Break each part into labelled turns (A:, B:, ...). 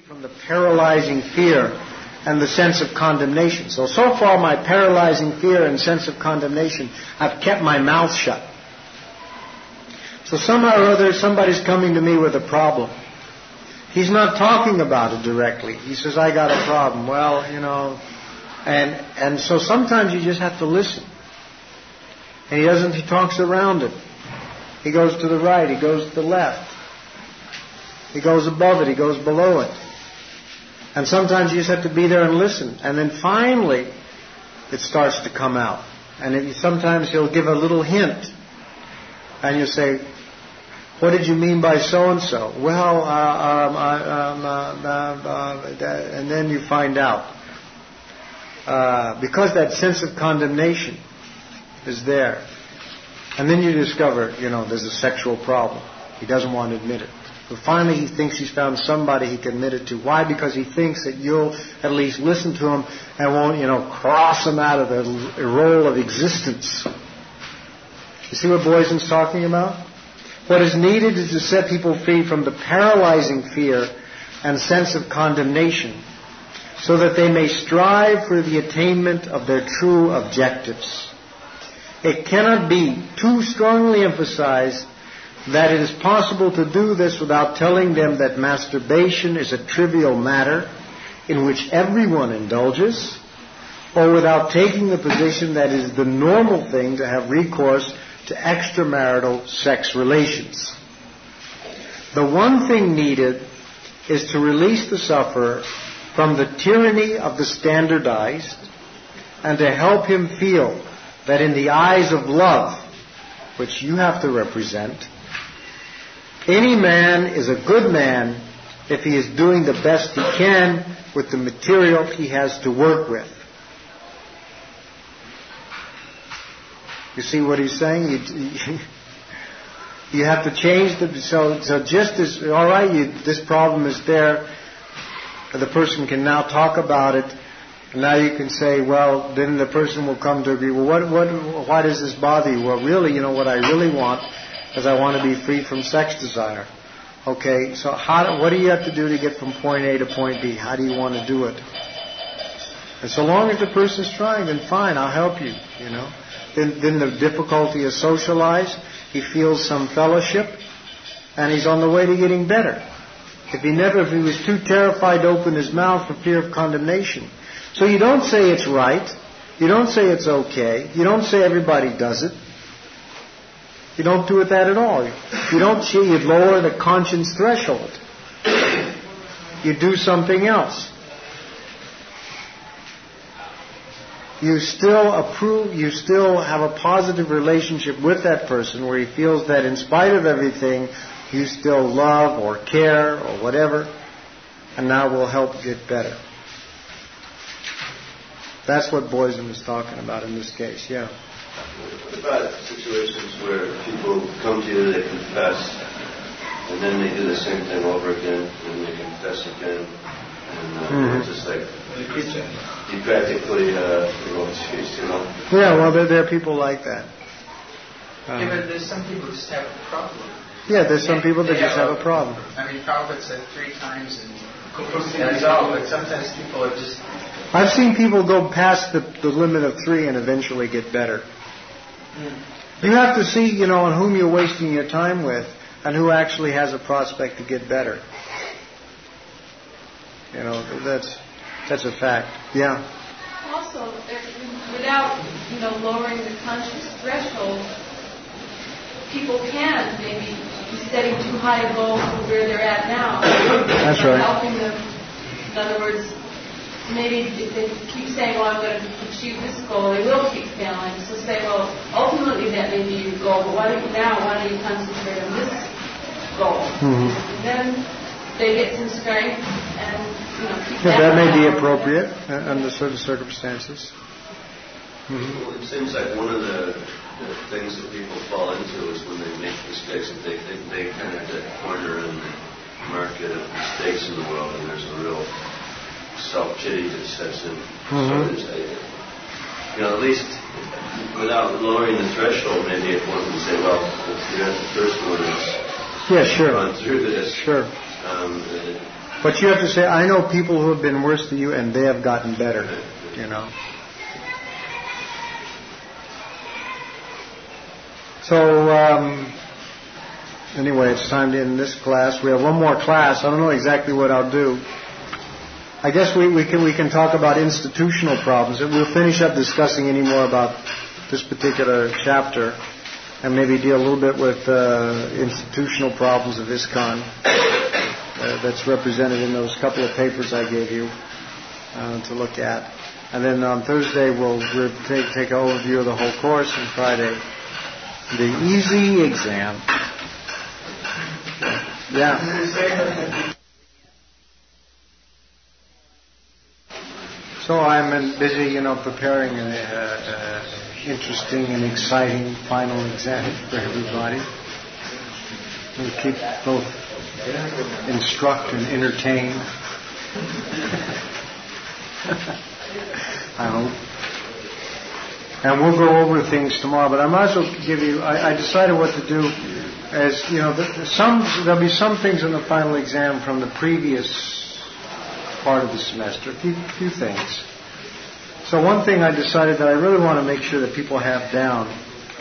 A: from the paralyzing fear and the sense of condemnation. So far my paralyzing fear and sense of condemnation, I've kept my mouth shut. So somehow or other, somebody's coming to me with a problem. He's not talking about it directly. He says, I got a problem. Well, and so sometimes you just have to listen. And he talks around it. He goes to the right, he goes to the left. He goes above it, he goes below it. And sometimes you just have to be there and listen. And then finally, it starts to come out. And sometimes he'll give a little hint. And you say, what did you mean by so-and-so? Well, and then you find out. Because that sense of condemnation is there. And then you discover, there's a sexual problem. He doesn't want to admit it. But finally he thinks he's found somebody he can admit it to. Why? Because he thinks that you'll at least listen to him and won't, cross him out of the role of existence. You see what Boysen's talking about? What is needed is to set people free from the paralyzing fear and sense of condemnation so that they may strive for the attainment of their true objectives. It cannot be too strongly emphasized that it is possible to do this without telling them that masturbation is a trivial matter in which everyone indulges, or without taking the position that it is the normal thing to have recourse to extramarital sex relations. The one thing needed is to release the sufferer from the tyranny of the standardized and to help him feel that in the eyes of love, which you have to represent, any man is a good man if he is doing the best he can with the material he has to work with. You see what he's saying? You have to change so just as, all right, this problem is there, the person can now talk about it, and now you can say, well, then the person will come to agree, well, why does this bother you? Well, really, what I really want is I want to be free from sex desire. Okay, so what do you have to do to get from point A to point B? How do you want to do it? And so long as the person's trying, then fine, I'll help you, Then the difficulty is socialized. He feels some fellowship, and he's on the way to getting better. If he was too terrified to open his mouth for fear of condemnation. So you don't say it's right. You don't say it's okay. You don't say everybody does it. You don't do it that at all. You lower the conscience threshold. You do something else. You still approve, you still have a positive relationship with that person where he feels that in spite of everything, you still love or care or whatever, and now will help get better. That's what Boysen was talking about in this case, yeah.
B: What about situations where people come to you, they confess, and then they do the same thing over again, and they confess again, and it's just like you practically
A: Yeah, well, there are people like that.
C: But there's some people who just have a problem.
A: Yeah, there's some people that just have a problem.
C: I mean, Prabhupada said 3 times, and that's all. But sometimes people are just.
A: I've seen people go past the limit of 3 and eventually get better. You have to see, on whom you're wasting your time with and who actually has a prospect to get better. That's a fact. Yeah.
D: Also, without, lowering the conscious threshold, people can maybe be setting too high a goal for where they're at now.
A: That's right.
D: Helping them. In other words, maybe if they keep saying, well, I'm going to achieve this goal, they will keep failing. So say, well, ultimately that may be your goal, but why don't you concentrate on this goal? Mm-hmm. And then they get some strength and, keep
A: that may be appropriate under certain circumstances.
B: Mm-hmm. Well, it seems like one of the things that people fall into is when they make mistakes, that they think they kind of get a corner in the market of mistakes in the world, and there's a real self-pity that sets in. Mm-hmm. So at least without lowering the threshold, maybe if one can say, well, you're at the first one that's
A: sure.
B: gone through this.
A: Sure. But you have to say, I know people who have been worse than you, and they have gotten better, you know. So, anyway, it's time to end this class. We have one more class. I don't know exactly what I'll do. I guess we can talk about institutional problems. We'll finish up discussing any more about this particular chapter, and maybe deal a little bit with institutional problems of ISKCON that's represented in those couple of papers I gave you to look at. And then on Thursday we'll take an overview of the whole course, and Friday the easy exam. Yeah. So I'm busy, preparing an interesting and exciting final exam for everybody. We'll keep both instruct and entertain. I hope. And we'll go over things tomorrow, but I might as well give you, I decided what to do as, there'll be some things in the final exam from the previous part of the semester, a few things. So one thing I decided that I really want to make sure that people have down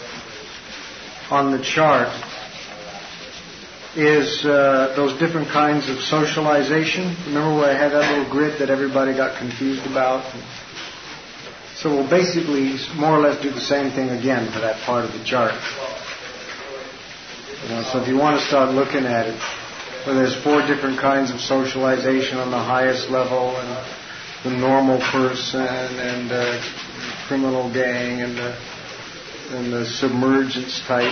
A: on the chart is those different kinds of socialization. Remember where I had that little grid that everybody got confused about? So we'll basically more or less do the same thing again for that part of the chart. So if you want to start looking at it, where there's 4 different kinds of socialization on the highest level, and the normal person, and the criminal gang, and the submergence type.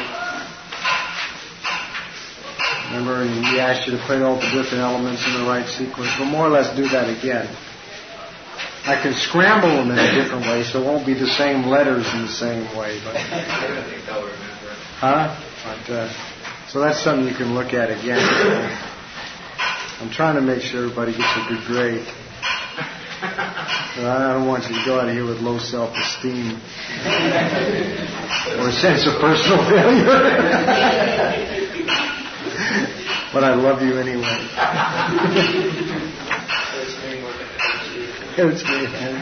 A: Remember, he asked you to play all the different elements in the right sequence. We'll more or less do that again. I can scramble them in a different way, so it won't be the same letters in the same way. But, so that's something you can look at again. I'm trying to make sure everybody gets a good grade. I don't want you to go out of here with low self-esteem or a sense of personal failure. But I love you anyway. It's me, man.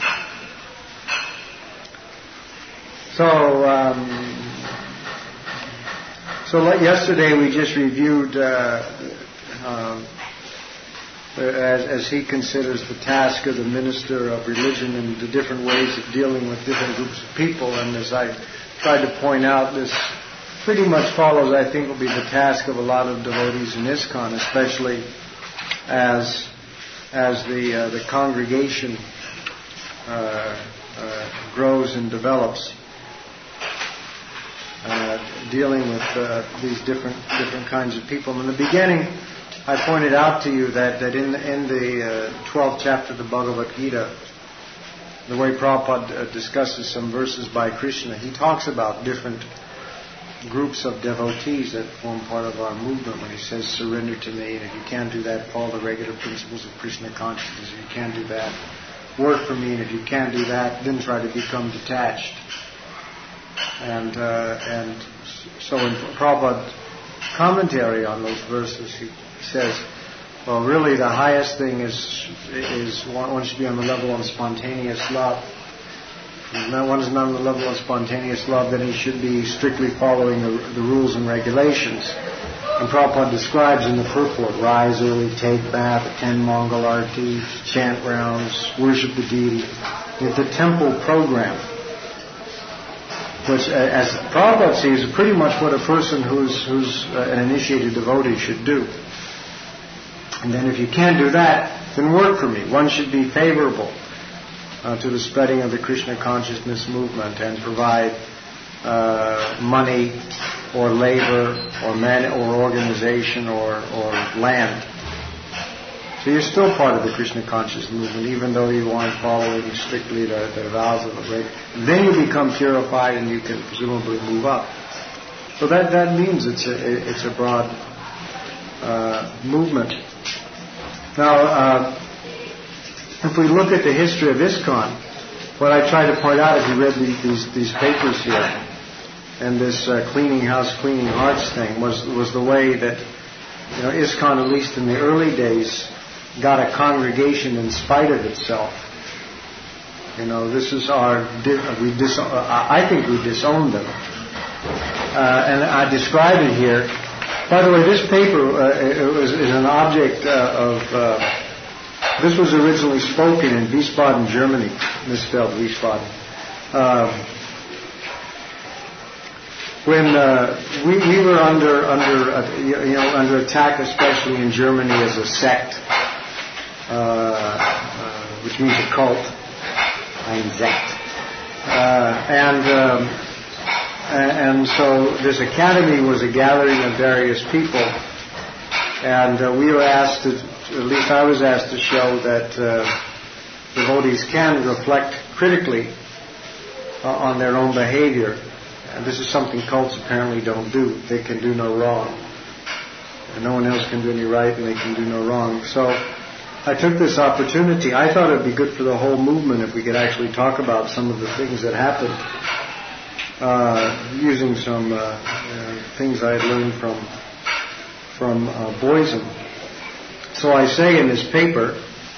A: So like yesterday we just reviewed as he considers the task of the minister of religion and the different ways of dealing with different groups of people. And as I tried to point out, this pretty much follows, I think, will be the task of a lot of devotees in ISKCON, especially as the congregation grows and develops, dealing with these different kinds of people. In the beginning, I pointed out to you that in the 12th chapter of the Bhagavad Gita, the way Prabhupada discusses some verses by Krishna, he talks about different groups of devotees that form part of our movement when he says, surrender to me, and if you can't do that, follow the regular principles of Krishna consciousness. If you can't do that, work for me, and if you can't do that, then try to become detached. And so in Prabhupada's commentary on those verses, he says, well, really the highest thing is one should be on the level of spontaneous love. If one is not on the level of spontaneous love, then he should be strictly following the rules and regulations. And Prabhupada describes in the purport, rise early, take bath, attend Mongol arati, chant rounds, worship the deity. The temple program, which, as Prabhupada sees, is pretty much what a person who's an initiated devotee should do. And then if you can't do that, then work for me. One should be favorable to the spreading of the Krishna consciousness movement and provide money or labor or organization or land. So you're still part of the Krishna consciousness movement, even though you aren't following strictly the vows of the Veda. Then you become purified and you can presumably move up. So that means it's a broad movement. Now, if we look at the history of ISKCON, what I try to point out, if you read these papers here, and this cleaning house, cleaning hearts thing, was the way that ISKCON, at least in the early days, got a congregation in spite of itself. This is I think we disowned them. And I describe it here. By the way, this paper is an object this was originally spoken in Wiesbaden, Germany, misspelled Wiesbaden. When we were under attack, especially in Germany, as a sect, which means a cult, ein Sekt, and so this academy was a gathering of various people, and we were asked to, at least I was asked to show that devotees can reflect critically on their own behavior. And this is something cults apparently don't do. They can do no wrong. And no one else can do any right, and they can do no wrong. So I took this opportunity. I thought it would be good for the whole movement if we could actually talk about some of the things that happened, using some things I had learned from Boysen. So I say in this paper,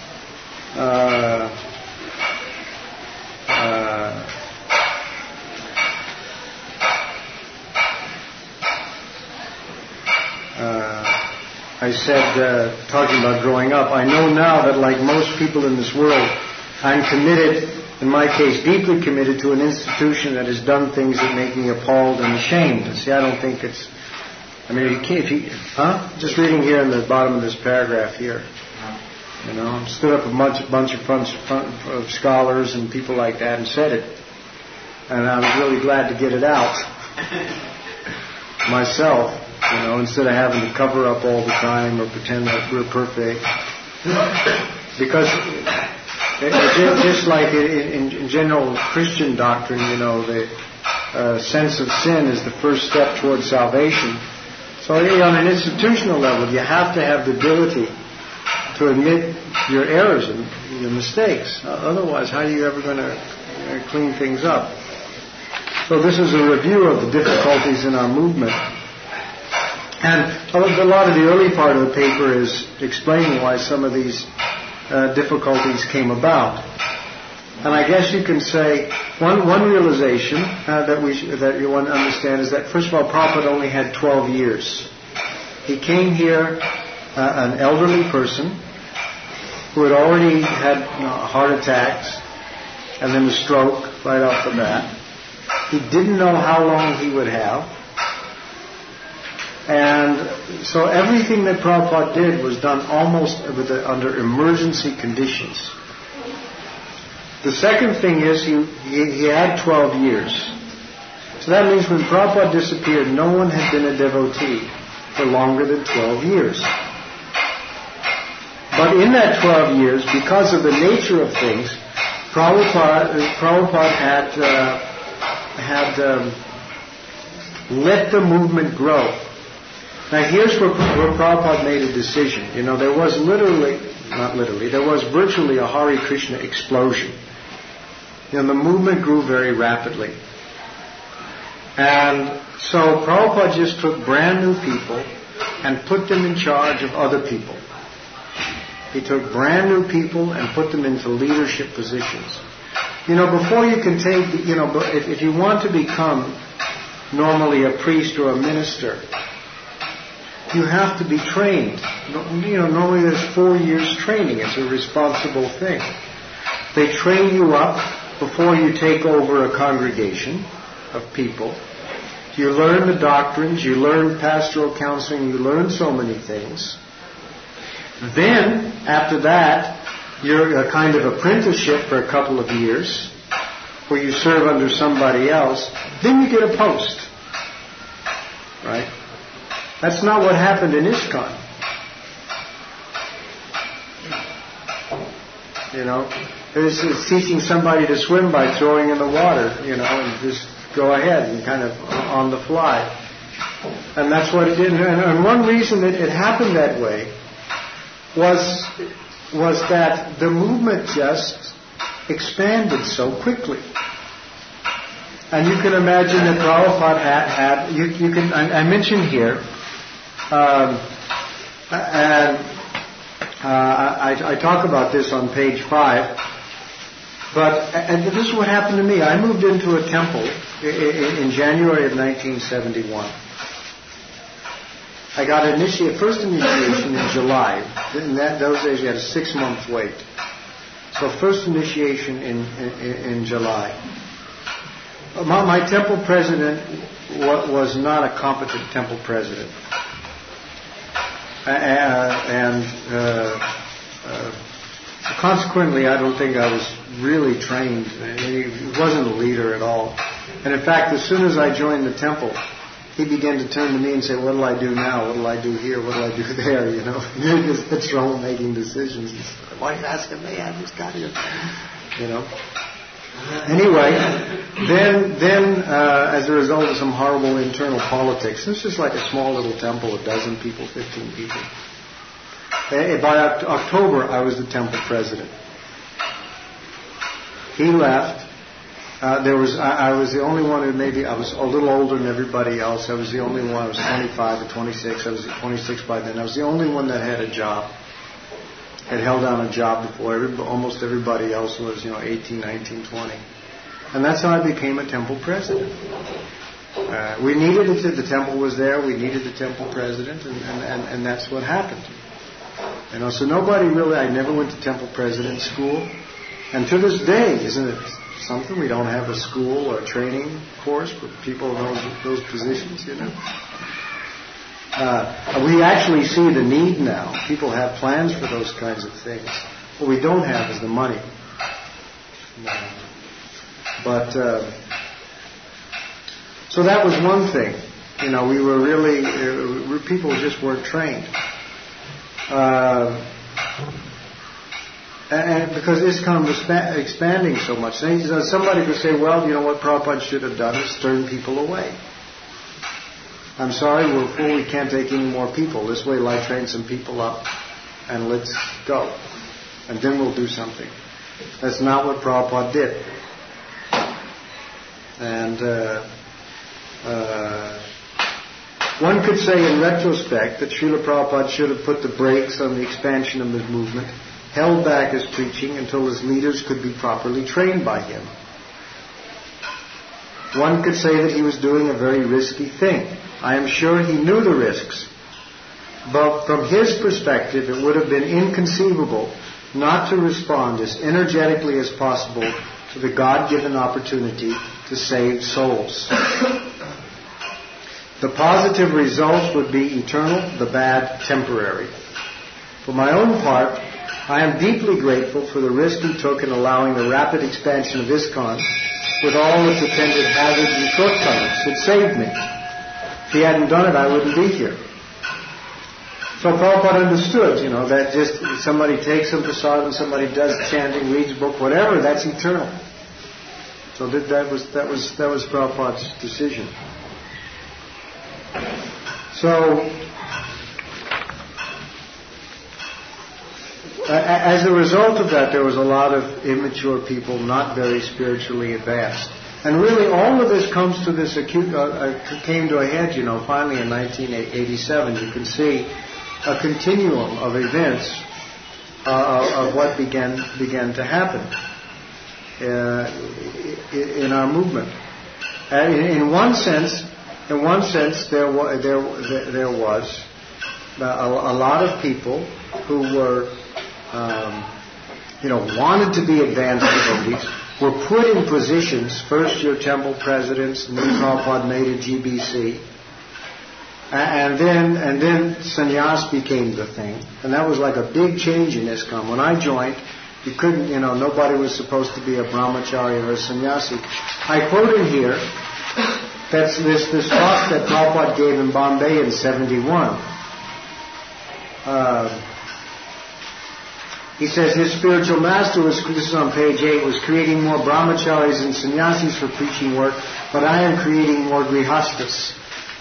A: I said, talking about growing up, I know now that like most people in this world, I'm committed, in my case, deeply committed to an institution that has done things that make me appalled and ashamed. See, I don't think it's, just reading here in the bottom of this paragraph here. Stood up a bunch of scholars and people like that and said it. And I was really glad to get it out myself, instead of having to cover up all the time or pretend that we're perfect. Because just like in general Christian doctrine, the sense of sin is the first step towards salvation. So on an institutional level, you have to have the ability to admit your errors and your mistakes. Otherwise, how are you ever going to clean things up? So this is a review of the difficulties in our movement. And a lot of the early part of the paper is explaining why some of these difficulties came about. And I guess you can say one realization that you want to understand is that, first of all, Prabhupada only had 12 years. He came here an elderly person who had already had heart attacks and then a stroke right off the bat. He didn't know how long he would have. And so everything that Prabhupada did was done almost under emergency conditions. The second thing is he had 12 years. So that means when Prabhupada disappeared, no one had been a devotee for longer than 12 years. But in that 12 years, because of the nature of things, Prabhupada had let the movement grow. Now here's where Prabhupada made a decision. There was there was virtually a Hare Krishna explosion. The movement grew very rapidly. And so Prabhupada just took brand new people and put them in charge of other people. He took brand new people and put them into leadership positions. Before you can take, if you want to become normally a priest or a minister, you have to be trained. Normally there's 4 years training. It's a responsible thing. They train you up before you take over a congregation of people. You learn the doctrines, you learn pastoral counseling, you learn so many things. Then, after that, you're a kind of apprenticeship for a couple of years, where you serve under somebody else. Then you get a post. Right? That's not what happened in ISKCON. It's teaching somebody to swim by throwing in the water, and just go ahead and kind of on the fly. And that's what it did. And one reason that it happened that way was that the movement just expanded so quickly. And you can imagine that Prabhupada had I mentioned here, I talk about this on page 5. And this is what happened to me. I moved into a temple in January of 1971. I got first initiation in July. In those days, you had a 6-month wait. So first initiation in July. My temple president was not a competent temple president. Consequently, I don't think I was really trained. He wasn't a leader at all. And in fact, as soon as I joined the temple, he began to turn to me and say, "What will I do now? What will I do here? What will I do there?" You know, he just had trouble making decisions. He said, "Why are you asking me? I just got here." You know. Anyway, then as a result of some horrible internal politics, this is like a small little temple, 12 people, 15 people. By October, I was the temple president. He left. I was the only one I was a little older than everybody else. I was the only one. I was 25 or 26. I was 26 by then. I was the only one that had a job. Had held down a job before. Almost everybody else was, 18, 19, 20. And that's how I became a temple president. We needed it. The temple was there. We needed the temple president, and that's what happened. So nobody really. I never went to temple president school, and to this day, isn't it something? We don't have a school or a training course for people in those positions. We actually see the need now. People have plans for those kinds of things. What we don't have is the money. But so that was one thing. We were really people just weren't trained. And because ISKCON was expanding so much, somebody could say, "Well, what Prabhupada should have done is turn people away. I'm sorry, we're full, we can't take any more people. This way, I'll train some people up, and let's go. And then we'll do something." That's not what Prabhupada did. And one could say in retrospect that Srila Prabhupada should have put the brakes on the expansion of his movement, held back his preaching until his leaders could be properly trained by him. One could say that he was doing a very risky thing. I am sure he knew the risks. But from his perspective, it would have been inconceivable not to respond as energetically as possible to the God-given opportunity to save souls. The positive results would be eternal, the bad temporary. For my own part, I am deeply grateful for the risk he took in allowing the rapid expansion of ISKCON with all its attendant hazards and shortcomings. It saved me. If he hadn't done it, I wouldn't be here. So Prabhupada understood, that just somebody takes some prasad and somebody does chanting, reads a book, whatever, that's eternal. So that was Prabhupada's decision. So, as a result of that, there was a lot of immature people, not very spiritually advanced. And really, all of this comes to this came to a head, finally in 1987. You can see a continuum of events of what began to happen in our movement. And in one sense, there was a lot of people who were, wanted to be advanced devotees, were put in positions, first your temple presidents, and then Prabhupada made a GBC, and then sannyas became the thing, and that was like a big change in ISKCON. When I joined, you couldn't, nobody was supposed to be a brahmachari or a sannyasi. I quote in here, that's this talk that Prabhupada gave in Bombay in 71. He says his spiritual master this is on page 8, was creating more brahmacharis and sannyasis for preaching work, but I am creating more grihastas.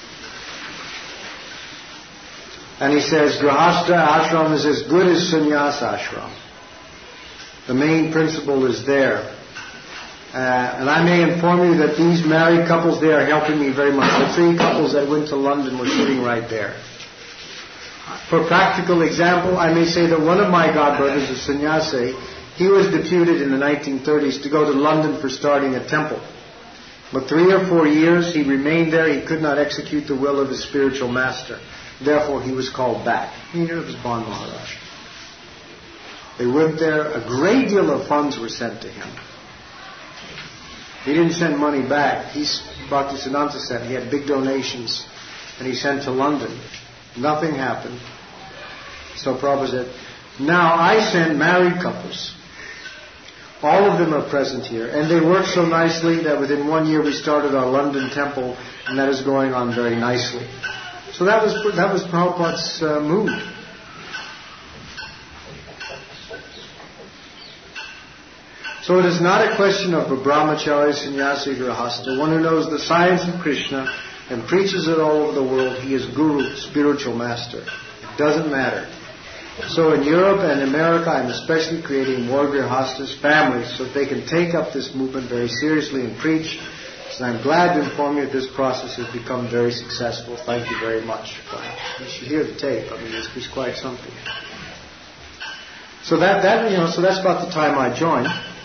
A: And he says grihasta ashram is as good as sannyas ashram. The main principle is there. And I may inform you that these married couples there are helping me very much. The 3 couples that went to London were sitting right there. For practical example, I may say that one of my godbrothers, a sannyasi, he was deputed in the 1930s to go to London for starting a temple. But 3 or 4 years he remained there. He could not execute the will of his spiritual master. Therefore, he was called back. Here was Bon Maharaj. They went there. A great deal of funds were sent to him. He didn't send money back. Bhaktisiddhanta sent. He had big donations, and he sent to London. Nothing happened. So Prabhupada said, now I send married couples. All of them are present here. And they work so nicely that within 1 year we started our London temple, and that is going on very nicely. So that was Prabhupada's mood. So it is not a question of a brahmachari, sannyasi, grihastha. One who knows the science of Krishna and preaches it all over the world, he is guru, spiritual master. It doesn't matter. So in Europe and America, I'm especially creating more grihasthas, families, so that they can take up this movement very seriously and preach. So I'm glad to inform you that this process has become very successful. Thank you very much. You should hear the tape. I mean, it's quite something. So so that's about the time I joined.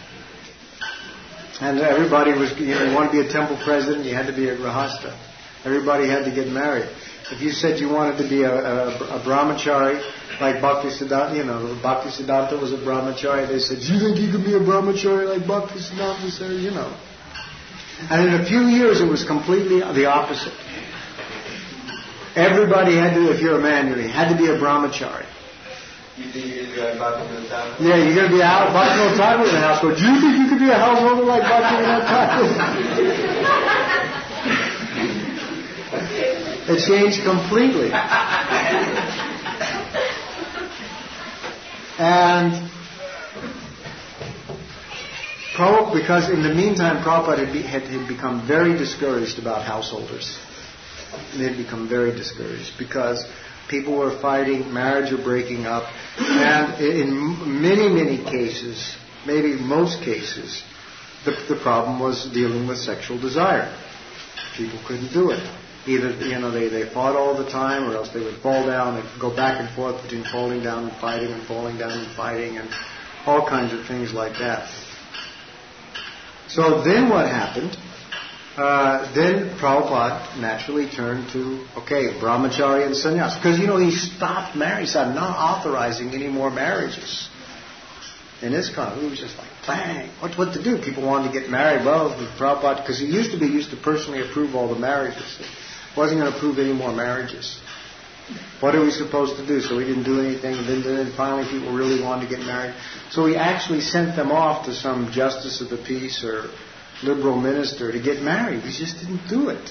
A: And everybody was, you wanted to be a temple president, you had to be a grihastha. Everybody had to get married. If you said you wanted to be a brahmachari, like Bhaktisiddhanta, Bhaktisiddhanta was a brahmachari, they said, do you think you could be a brahmachari like Bhaktisiddhanta? Said, And in a few years it was completely the opposite. Everybody had to, if you're a man, you had to be a brahmachari.
C: You think you could be like Bhaktivinoda Thakur?
A: Yeah, you're going to be a Bhaktivinoda Thakur in the household. Do you think you could be a householder like Bhaktivinoda Thakur? It changed completely. And because in the meantime Prabhupada had become very discouraged about householders. They had become very discouraged because people were fighting, marriage were breaking up, and in many, many cases, maybe most cases, the problem was dealing with sexual desire. People couldn't do it. Either, they fought all the time, or else they would fall down and go back and forth between falling down and fighting and falling down and fighting and all kinds of things like that. So then what happened? Then Prabhupada naturally turned to, brahmachari and sannyas. Because, he stopped marriage. He said, I'm not authorizing any more marriages. In his country, it was just like, bang, what to do? People wanted to get married. Well, Prabhupada, because he used to personally approve all the marriages. He wasn't going to approve any more marriages. What are we supposed to do? So he didn't do anything. And then finally people really wanted to get married. So he actually sent them off to some justice of the peace or liberal minister to get married. He just didn't do it.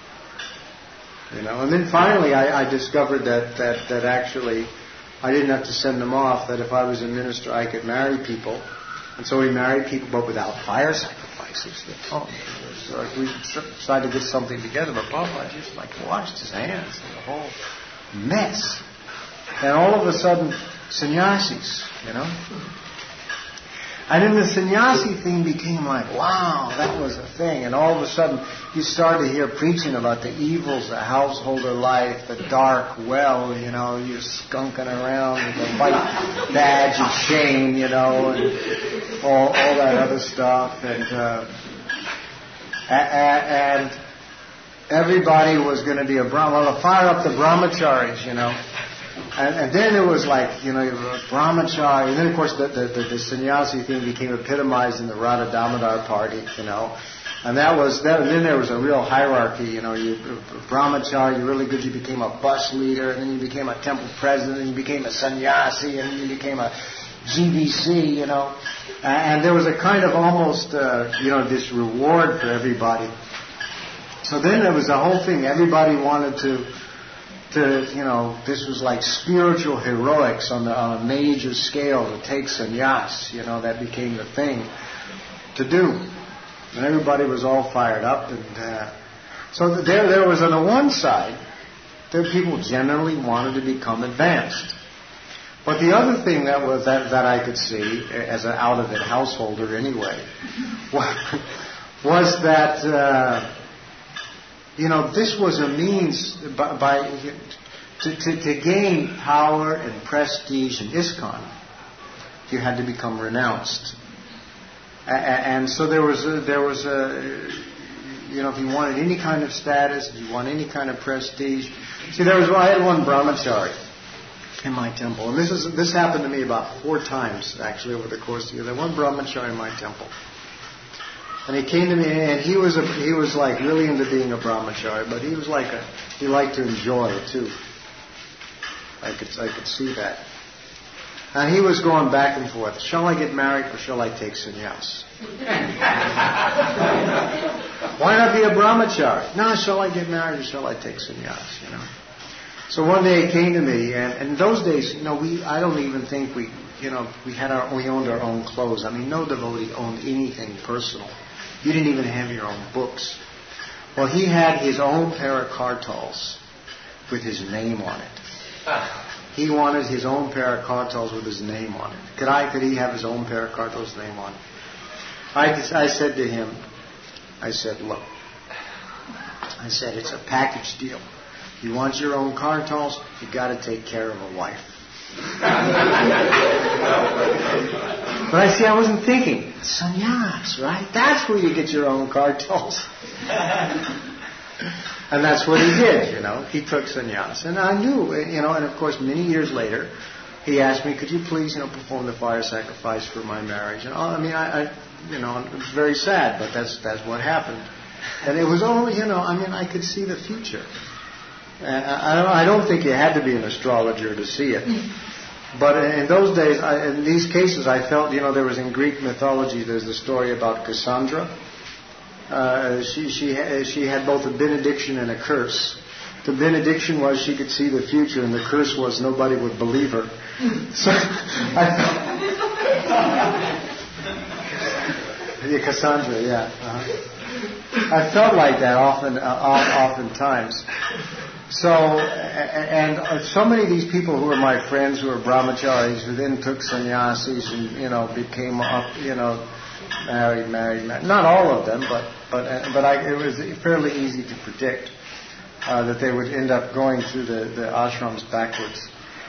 A: And then finally I discovered that actually I didn't have to send them off, that if I was a minister I could marry people. And so he married people, but without fire sacrifices. So we decided to get something together, but Prabhupada just washed his hands and the whole mess. And all of a sudden, sannyasis, And then the sannyasi thing became like, wow, that was a thing. And all of a sudden, you started to hear preaching about the evils of householder life, the dark well, you're skunking around with a white badge of shame, and all that other stuff. And everybody was going to be a brahmachari. Well, to fire up the brahmacharis, And then it was like, brahmachari. And then, of course, the sannyasi thing became epitomized in the Radha Damodar party, And then there was a real hierarchy, brahmachari, you're really good, you became a bus leader, and then you became a temple president, and you became a sannyasi, and then you became a GBC, And there was a kind of almost, this reward for everybody. So then there was the whole thing. Everybody wanted to this was like spiritual heroics on a major scale to take sannyas, that became the thing to do. And everybody was all fired up. And so there was on the one side, people generally wanted to become advanced. But the other thing that I could see, as an out-of-it householder anyway, was that... this was a means by To gain power and prestige in ISKCON, you had to become renounced. And so there was a if you wanted any kind of status, if you want any kind of prestige. See, I had one brahmachari in my temple, and this happened to me about 4 times actually over the course of the year. There was one brahmachari in my temple, and he came to me, and he was like really into being a brahmachari, but he liked to enjoy it too. I could see that. And he was going back and forth. Shall I get married or shall I take sannyas? Why not be a brahmachari? No, shall I get married or shall I take sannyas? So one day he came to me, and in those days, I don't even think we owned our own clothes. I mean, no devotee owned anything personal. You didn't even have your own books. Well, he had his own pair of kartals with his name on it. He wanted his own pair of kartals with his name on it. Could he have his own pair of kartals name on it? I said to him, look, it's a package deal. You want your own kartals, you got to take care of a wife. But I wasn't thinking, sannyas, right? That's where you get your own kartals. And that's what he did, He took sannyas. And I knew, and of course many years later, he asked me, could you please, perform the fire sacrifice for my marriage? And it was very sad, but that's what happened. And it was only, I could see the future. And I don't think you had to be an astrologer to see it. But in those days, in these cases, I felt, there was in Greek mythology, there's the story about Cassandra. She had both a benediction and a curse. The benediction was she could see the future, and the curse was nobody would believe her. So Cassandra, yeah. I felt like that oftentimes. So, and so many of these people who were my friends, who were brahmacharis, who then took sannyasis and became married. Not all of them, but it was fairly easy to predict that they would end up going through the ashrams backwards.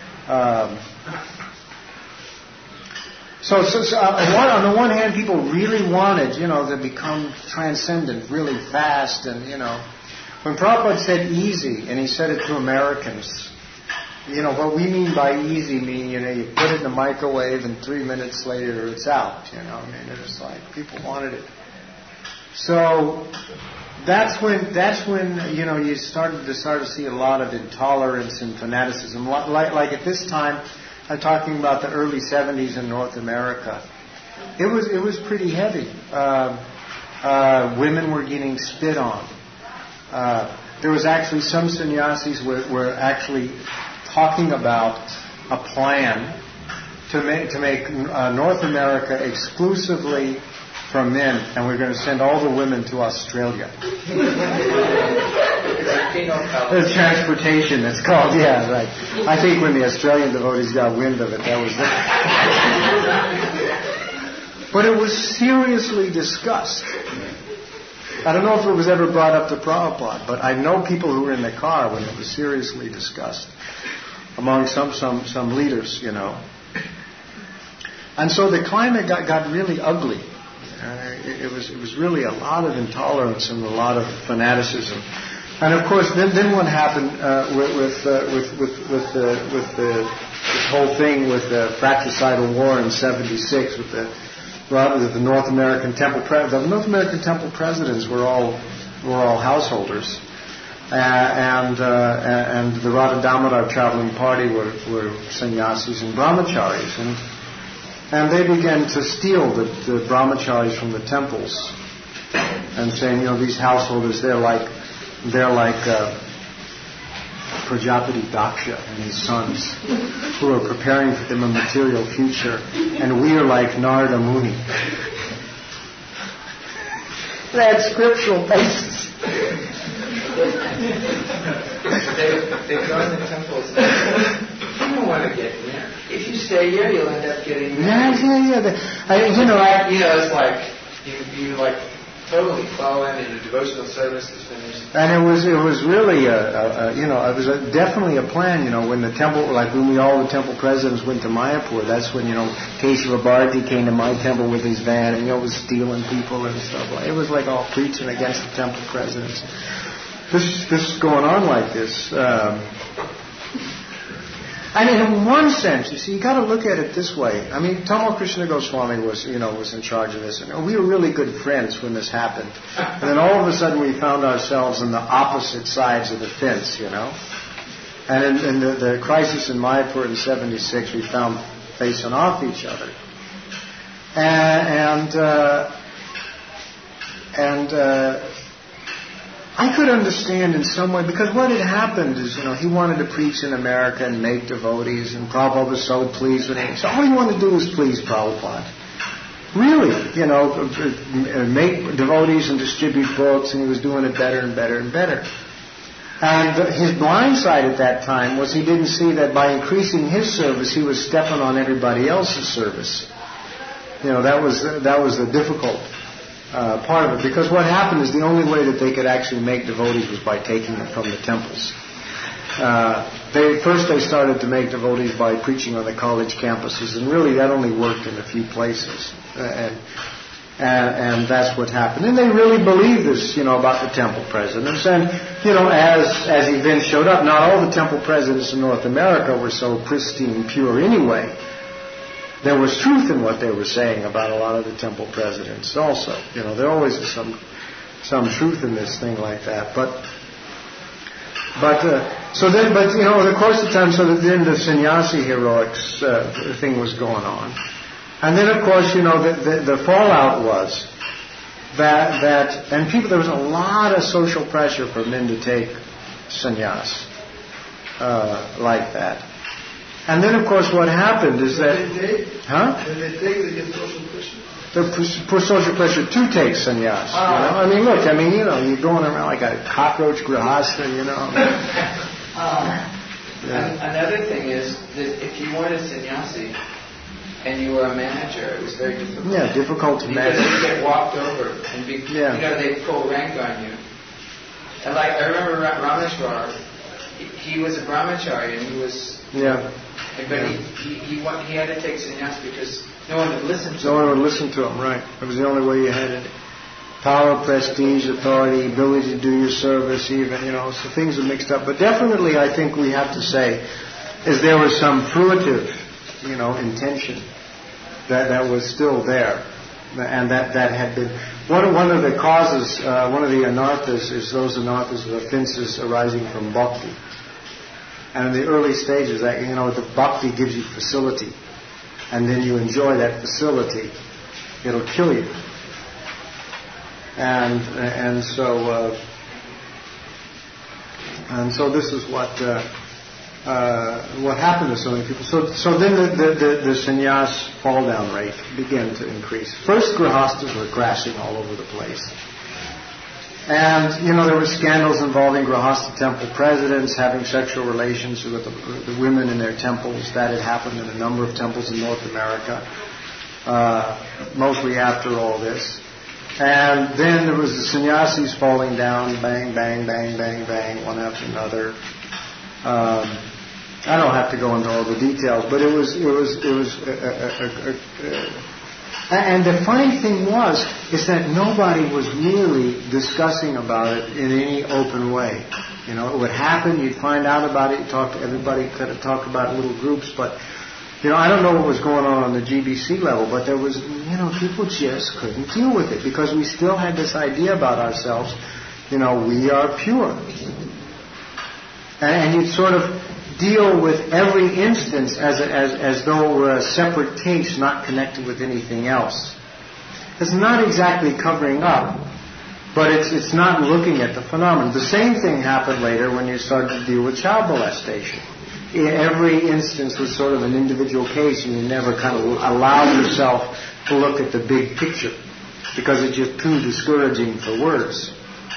A: So on the one hand, people really wanted, to become transcendent really fast, and when Prabhupada said easy, and he said it to Americans, what we mean by easy you put it in the microwave and 3 minutes later it's out, it was like people wanted it. So that's when you started to see a lot of intolerance and fanaticism. Like at this time, I'm talking about the early 70s in North America. It was pretty heavy. Women were getting spit on. There was actually some sannyasis were actually talking about a plan to make North America exclusively for men, and we're going to send all the women to Australia. There's transportation, it's called, yeah, right. I think when the Australian devotees got wind of it, that was it. But it was seriously discussed. I don't know if it was ever brought up to Prabhupada, but I know people who were in the car when it was seriously discussed among some leaders, And so the climate got really ugly. It was really a lot of intolerance and a lot of fanaticism. And of course, then what happened with the whole thing with the fratricidal war in '76 with the North American temple the North American temple presidents were all householders, and the Radha Damodar traveling party were sannyasis and brahmacharis, and they began to steal the brahmacharis from the temples, and saying, these householders, they're like Prajapati Daksha and his sons, who are preparing for them a material future, and we are like Narada Muni. They had scriptural basis.
C: They go in the temples. You don't want to get married. If you stay here, you'll end up getting married.
A: Yeah.
C: It's like you like totally fall in a devotional service is finished.
A: And it was really definitely a plan. When the temple, like when all the temple presidents went to Mayapur, that's when Keshava Bharati came to my temple with his van and was stealing people and stuff. It was like all preaching against the temple presidents. This is going on like this. And in one sense, you see, you got to look at it this way. I mean, Tamal Krishna Goswami was in charge of this, and we were really good friends when this happened. And then all of a sudden, we found ourselves on the opposite sides of the fence, And in the crisis in Mayapur in '76, we found facing off each other, and I could understand in some way, because what had happened is, he wanted to preach in America and make devotees, and Prabhupada was so pleased with him. So all he wanted to do was please Prabhupada. Really, make devotees and distribute books, and he was doing it better and better and better. And his blind side at that time was he didn't see that by increasing his service, he was stepping on everybody else's service. That was the difficult part of it, because what happened is the only way that they could actually make devotees was by taking them from the temples. First they started to make devotees by preaching on the college campuses, and really that only worked in a few places, and that's what happened. And they really believed this, about the temple presidents. And as events showed up, not all the temple presidents in North America were so pristine, pure anyway. There was truth in what they were saying about a lot of the temple presidents also. There always is some truth in this thing like that. But the course of time, so then the sannyasi heroics thing was going on. And then, of course, the fallout was that and there was a lot of social pressure for men to take sannyas like that. And then, of course, what happened is that...
C: Did they take the social pressure?
A: The social pressure to take sannyas. You're going around like a cockroach grihasta,
C: Another thing is that if you weren't a sannyasi and you were a manager, it was very difficult.
A: Yeah, difficult to manage.
C: Because you get walked over and they pull rank on you. And I remember Rameshwar, he was a brahmachari and he was...
A: Yeah.
C: But he had to take sannyas because no one would listen to him.
A: No one would listen to him, right. It was the only way you had it. Power, prestige, authority, ability to do your service even, so things are mixed up. But definitely I think we have to say is there was some fruitive, intention that was still there. And that had been... One of the causes, one of the anarthas is those anarthas of offenses arising from bhakti. And in the early stages, the bhakti gives you facility, and then you enjoy that facility. It'll kill you. And so this is what happened to so many people. So then the sannyas fall down rate began to increase. First, grihastas were crashing all over the place. And, there were scandals involving Grihastha temple presidents having sexual relations with the women in their temples. That had happened in a number of temples in North America, mostly after all this. And then there was the sannyasis falling down, bang, bang, bang, bang, bang, one after another. I don't have to go into all the details, but it was and the funny thing is that nobody was really discussing about it in any open way. It would happen, you'd find out about it, everybody could have talked about it in little groups, but, I don't know what was going on the GBC level, but there was, people just couldn't deal with it because we still had this idea about ourselves, we are pure. And you'd sort of deal with every instance as though it were a separate case, not connected with anything else. It's not exactly covering up, but it's not looking at the phenomenon. The same thing happened later when you started to deal with child molestation. Every instance was sort of an individual case, and you never kind of allowed yourself to look at the big picture because it's just too discouraging for words.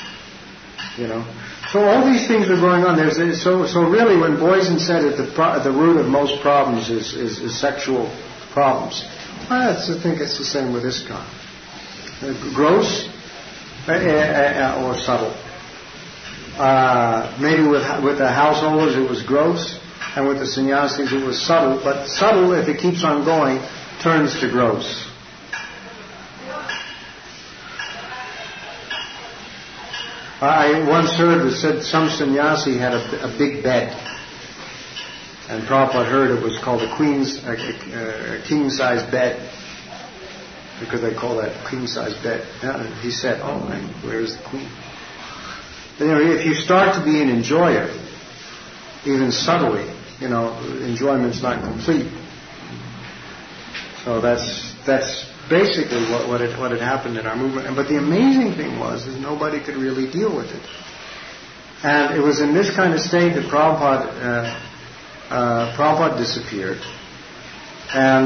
A: So all these things are going on. So really, when Boysen said that the root of most problems is sexual problems, I think it's the same with ISKCON. Gross or subtle. Maybe with the householders it was gross, and with the sannyasis it was subtle. But subtle, if it keeps on going, turns to gross. I once heard it said some sannyasi had a big bed, and Prabhupada heard it was called a king-size bed, because they call that king-size bed. And he said, "Oh man, where is the queen?" You know, if you start to be an enjoyer, even subtly, you know, enjoyment's not complete. So that's basically what had happened in our movement. But the amazing thing was is nobody could really deal with it. And it was in this kind of state that Prabhupada disappeared. And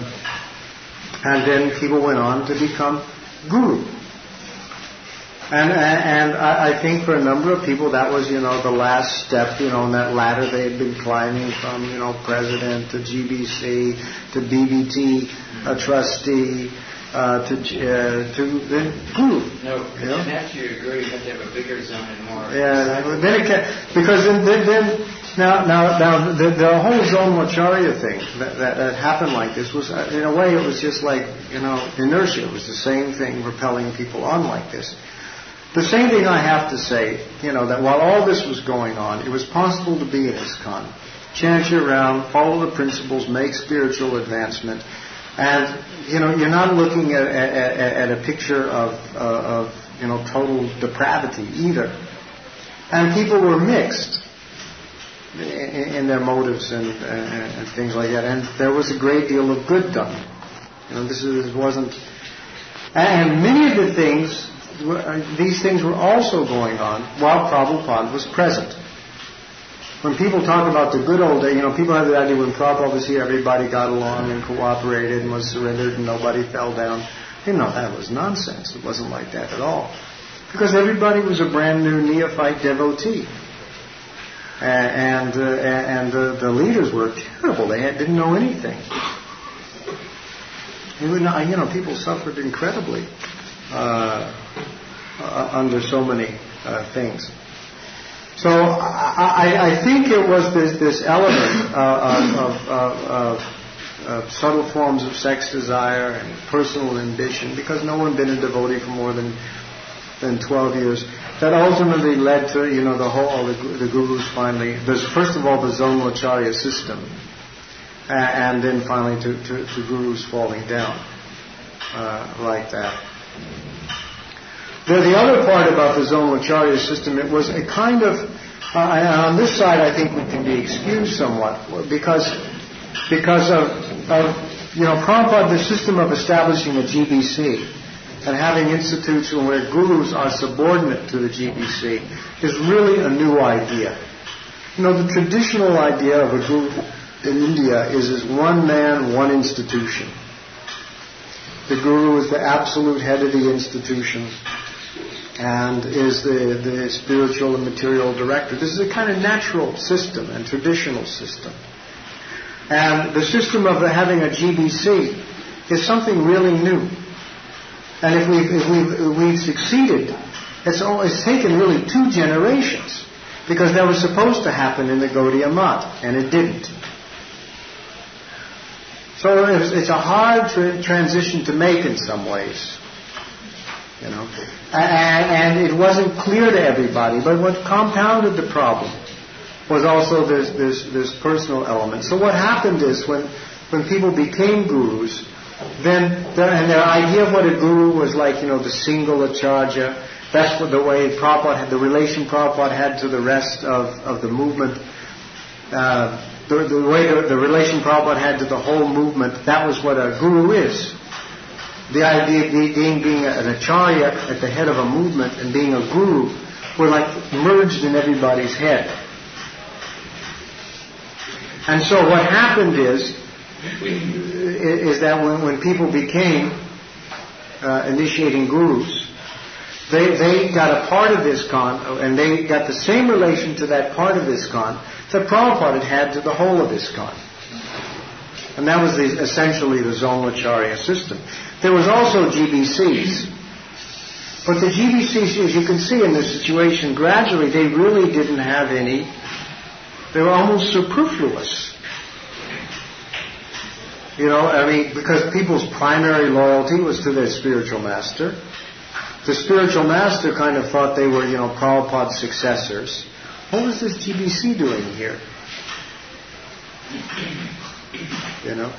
A: then people went on to become guru. And I think for a number of people that was, you know, the last step, you know, in that ladder they had been climbing from, you know, president to GBC to BBT, a trustee, to then guru.
C: No, and after you agree, you have to have a bigger zone and more.
A: Yeah, then it can, because then now the whole Zonamacharya thing that happened like this was, in a way, it was just like, you know, inertia. It was the same thing propelling people on like this. The same thing I have to say, you know, that while all this was going on, it was possible to be in ISKCON, chant your round, follow the principles, make spiritual advancement, and you know, you're not looking at a picture of you know, total depravity either. And people were mixed in their motives and things like that, and there was a great deal of good done. You know, this wasn't, and many of the things. These things were also going on while Prabhupada was present. When people talk about the good old days, you know, people have the idea when Prabhupada was here, everybody got along and cooperated and was surrendered and nobody fell down. You know, that was nonsense. It wasn't like that at all. Because everybody was a brand new neophyte devotee. And the leaders were terrible. They didn't know anything. You know, people suffered incredibly. Under so many things. So I think it was this element of subtle forms of sex desire and personal ambition, because no one had been a devotee for more than 12 years, that ultimately led to, you know, the gurus finally, there's first of all the Zonamacharya system, and then finally to gurus falling down like that. The other part about the Zonamacharya system, it was a kind of, on this side I think we can be excused somewhat, because of you know, Prabhupada, the system of establishing a GBC and having institutes where gurus are subordinate to the GBC is really a new idea. You know, the traditional idea of a guru in India is one man, one institution. The guru is the absolute head of the institution and is the spiritual and material director. This is a kind of natural system and traditional system. And the system of having a GBC is something really new. And if we've succeeded, it's taken really 2 generations, because that was supposed to happen in the Gaudiya Math, and it didn't. So it's a hard transition to make in some ways. You know, and it wasn't clear to everybody. But what compounded the problem was also this personal element. So what happened is when people became gurus, then their idea of what a guru was like, you know, the single acharya. That's what the way Prabhupada had, the relation Prabhupada had to the rest of the movement. The way the relation Prabhupada had to the whole movement. That was what a guru is. The idea of being an acharya at the head of a movement and being a guru were like merged in everybody's head. And so what happened is that when people became initiating gurus, they got a part of ISKCON, and they got the same relation to that part of ISKCON that Prabhupada had to the whole of ISKCON. And that was essentially the Zonamacharya system. There was also GBCs. But the GBCs, as you can see in this situation, gradually they really didn't have any. They were almost superfluous. You know, I mean, because people's primary loyalty was to their spiritual master. The spiritual master kind of thought they were, you know, Prabhupada's successors. What was this GBC doing here? You know,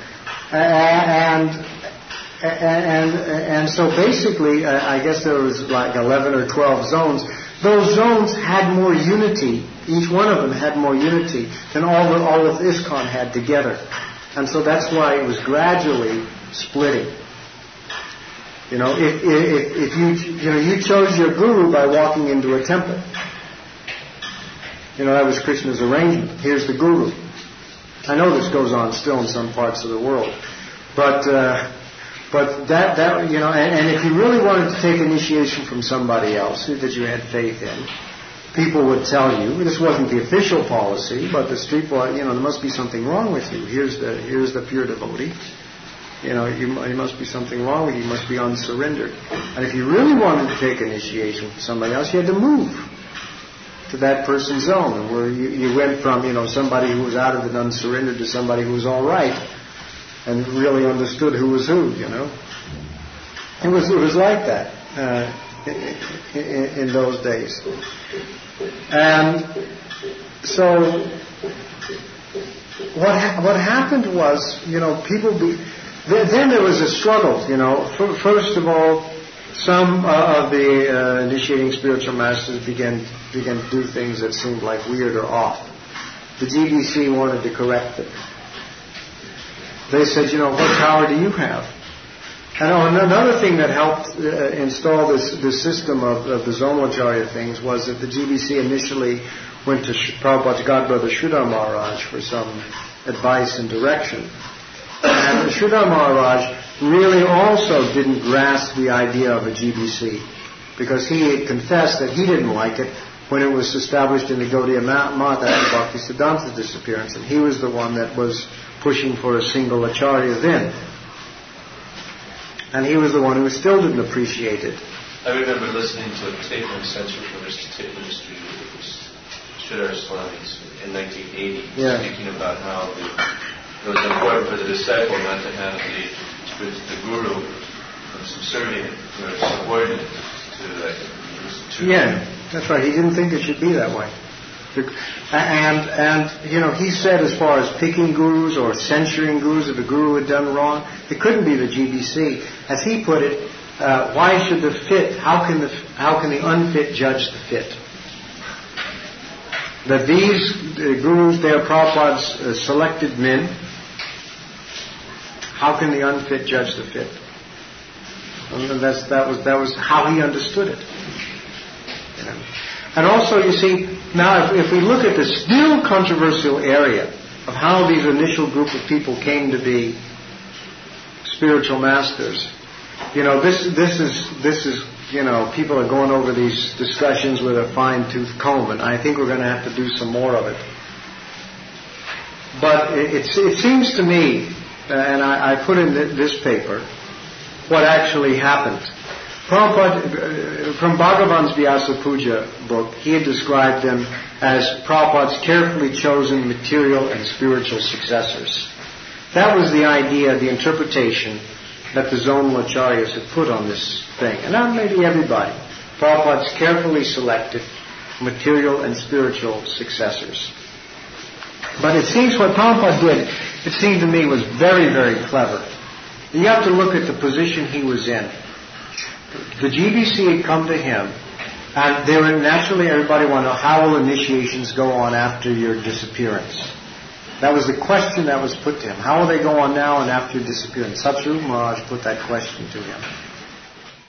A: and so basically, I guess there was like 11 or 12 zones. Those zones had more unity. Each one of them had more unity than all of ISKCON had together. And so that's why it was gradually splitting. You know, if you chose your guru by walking into a temple. You know, that was Krishna's arrangement. Here's the guru. I know this goes on still in some parts of the world, but that you know, and if you really wanted to take initiation from somebody else that you had faith in, people would tell you, this wasn't the official policy, but the street boy, you know, there must be something wrong with you. Here's the pure devotee. You know, there must be something wrong with you. You must be unsurrendered. And if you really wanted to take initiation from somebody else, you had to move to that person's zone, where you went from, you know, somebody who was out of it unsurrendered to somebody who was all right and really understood who was who. You know, it was like that in those days. And so what happened was, you know, then there was a struggle. You know, first of all, some of the initiating spiritual masters began to do things that seemed like weird or off. The GBC wanted to correct them. They said, you know, what power do you have? And another thing that helped install this system of the Zonalacharya things was that the GBC initially went to Prabhupada's godbrother Sridhar Maharaj for some advice and direction. And Sridhar Maharaj really also didn't grasp the idea of a GBC, because he had confessed that he didn't like it when it was established in the Gaudiya Math after Bhaktisiddhanta's disappearance, and he was the one that was pushing for a single acharya then. And he was the one who still didn't appreciate it.
B: I remember listening to a tape on Censorship Tape Ministry with Sridhar Swami's in 1980, speaking about how it was important for the disciple not to have the guru subservient or subordinate to
A: that's right. He didn't think it should be that way. And you know, he said, as far as picking gurus or censuring gurus if a guru had done wrong, it couldn't be the GBC. As he put it, why should the fit? How can the unfit judge the fit? That these gurus, they are Prabhupada's selected men. How can the unfit judge the fit? And that was how he understood it. You know? And also, you see, now if we look at the still controversial area of how these initial group of people came to be spiritual masters, you know, this is you know, people are going over these discussions with a fine-tooth comb, and I think we're going to have to do some more of it. But it seems to me, and I put in this paper, what actually happened. Prabhupada, from Bhagavan's Vyasa Puja book, he had described them as Prabhupada's carefully chosen material and spiritual successors. That was the idea, the interpretation that the zonal acharyas had put on this thing. And not maybe everybody. Prabhupada's carefully selected material and spiritual successors. But it seems what Prabhupada did, it seemed to me, was very, very clever. You have to look at the position he was in. The GBC had come to him, and they were naturally, everybody wanted to know, how will initiations go on after your disappearance? That was the question that was put to him. How will they go on now and after your disappearance? Satsvarupa Maharaj put that question to him.